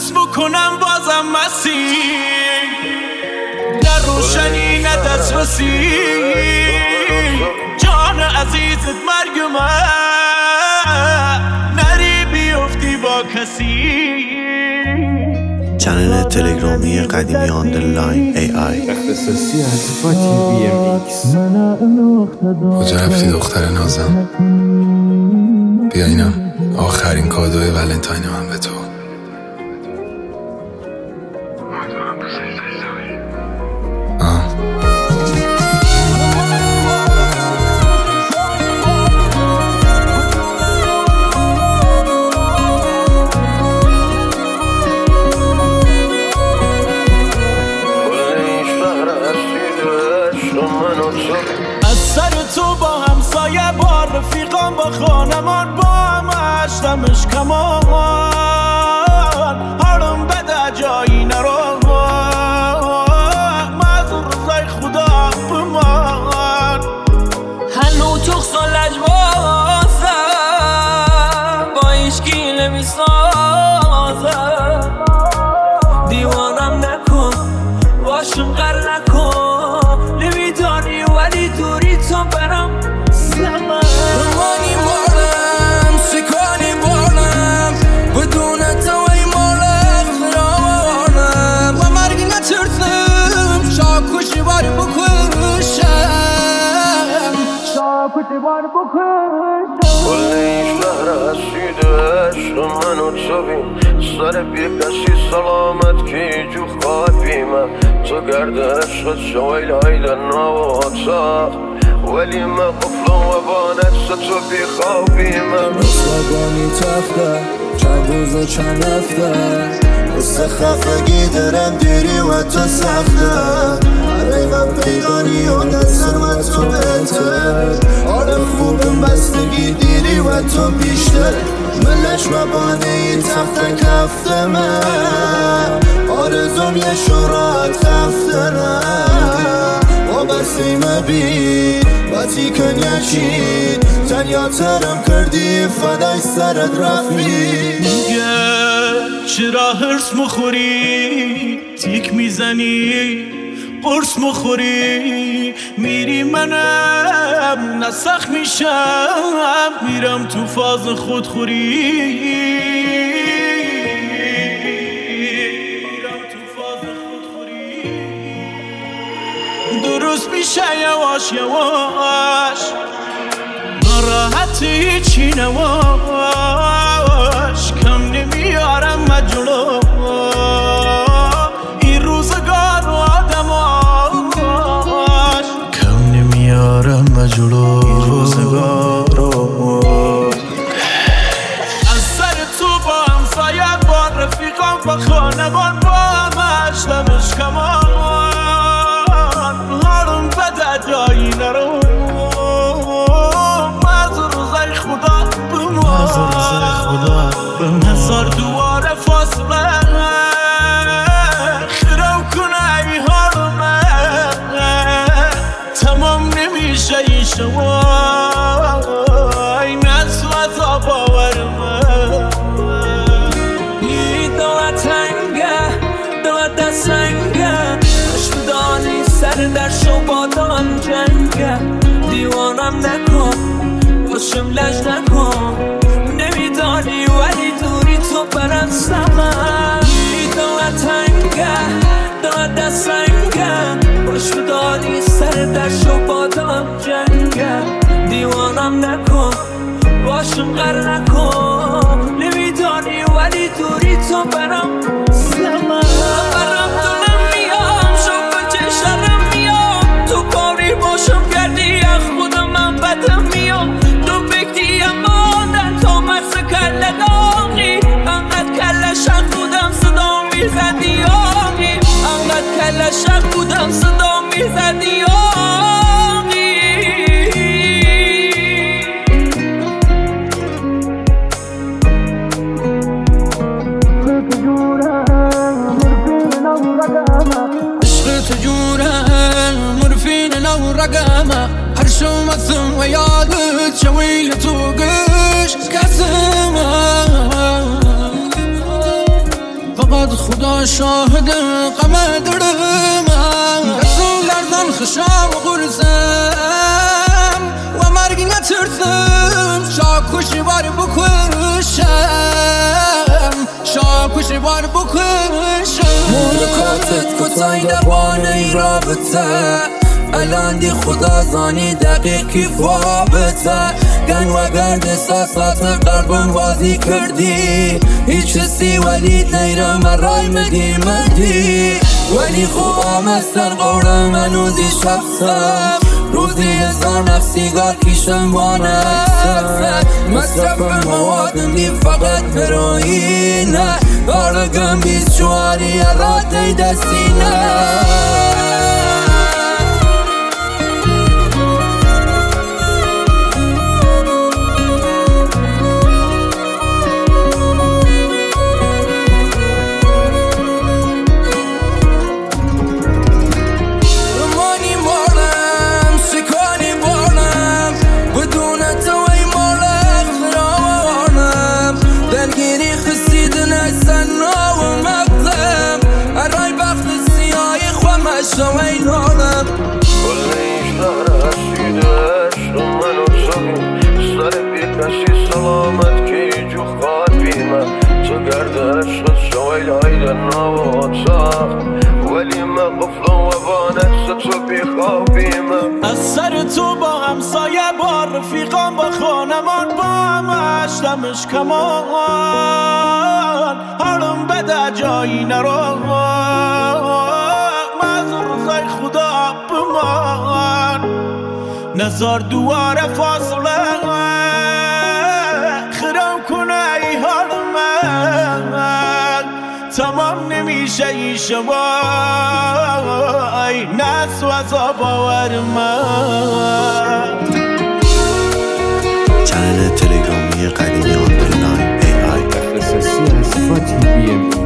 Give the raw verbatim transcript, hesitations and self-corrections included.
دوست بکنم بازم مسیر نه روشنی نه دسترسی جان عزیزت مرگ من نری بیفتی با کسی. چنل تلگرامی قدیمی آندرلاین ای آی اختصاصی عاطفاتی بی ام ایکس. کجا رفتی دختر نازم؟ بیا اینم آخرین کادوی ولنتاین من به تو. آه. از سر تو با همسایه با رفیقان با خانمان با همش دمش کمان حالم بده جایی نرو معذور روزای خدا بمان هنو تخص و لجوازم با ایشکی نمیسازم دیوانم نکن باشم قر نکن نمیدانی ولی دوری تو برام زمان روانی مالم سکانی بالم بدون تو ای مالم خیالم و مرگی نترسم شاکوشی بار بکشم شاکوشی بار بکشم کل این شهر اسید عشق من و تو بین سر بی کسی سلامت کی جو خوابی من تو گرد عشقت شویل هایدن نواتاق ولی من قفلم و بانت ستو بی خوابی من رسواگانی تفته چند روز و چند هفته قصه خفگی دارم دیری و تو سخته برای من پیغانی و دستم و تو بهتر آره خوبم بستگی دیری و تو بیشتر ملش مبانه ای تخت کفته من آرزوم یه شورات خفته نه و بسی مبید باتی کن یچید تنیا ترم کردی فدای سرت رفی میگه چرا هرس مخوری تیک میزنی قرص مخوری میری منم نسخ میشم میرم تو فاز خودخوری میرم تو فاز خودخوری درست میشه یواش یواش ناراحتی چی نواش کم نمیارم مجلو این روزگار و آدماش کم نمیارم مجلو این روزگار از سر تو با همسایه با رفیقان با خانمان با همش دمش کمان حالم بده جایی نرو هزار دوار فاصله خراب کنه ای حالمه تمام نمیشه این شما این از وضا باورمه این دو تنگه دو دستنگه اشتدانی سر در شبادان جنگه دیوانم نکن باشم لج نکن نمیدانی ولی دوری تو برم سمن دو تنگه دو دستنگه باش داری سر دشت و بادام جنگه دیوانم نکن باشم قر نکن نمیدانی ولی دوری تو برم سمن برم دونم میام شب چشرم میام تو کاری باشم گردی از خودم من بدم میام تو بکتی مادن تا مرس کل داغی انقدر کل شق بودم صدا میزدی آقی انقدر کل شق بودم صدا میزدی آقی عشق تو جورم مرفین نو رقمه هر شومتم و یادت شویل تو قش کسمه فقط خدا شاهد غم دلم دستم لرزان خشم و غرزم و مرگ نترسم شاکوشی بار بکشم شاکوشی بار بکشم مولکاتت کتای دبانه ای رابطه الان دی خدا زانی دقیقی فابطه گن و گرد احساسات قلبم بازی کردی هیچ کسی ولی نیرم رای مدی مدی ولی خوام استر قورم منوزی شخصم روزی هزار نفسی گار کشم وانه مصرف موادم دی فقط هروئینه دارگم بیست چواری را دی دستینه كل شهر أسيد عشق من وصبي سر بيكشي سلامت كي جو خاتمة تقرد عشق شوي هيدا النواتاخ ولي ما قفل وبانت ستبي خاوبيمة اثر تو با همسایه با رفیقان با خانمان با همش دمش کمان حالم بده جایی نرو خدا بمان نزار دوار فاصله خرام کنه ای حال من تمام نمیشه این شبای نس و عذاب آور من چنل تلگرامی قدیمی آندرلاین ای آی دسترسی از فاتی بی ام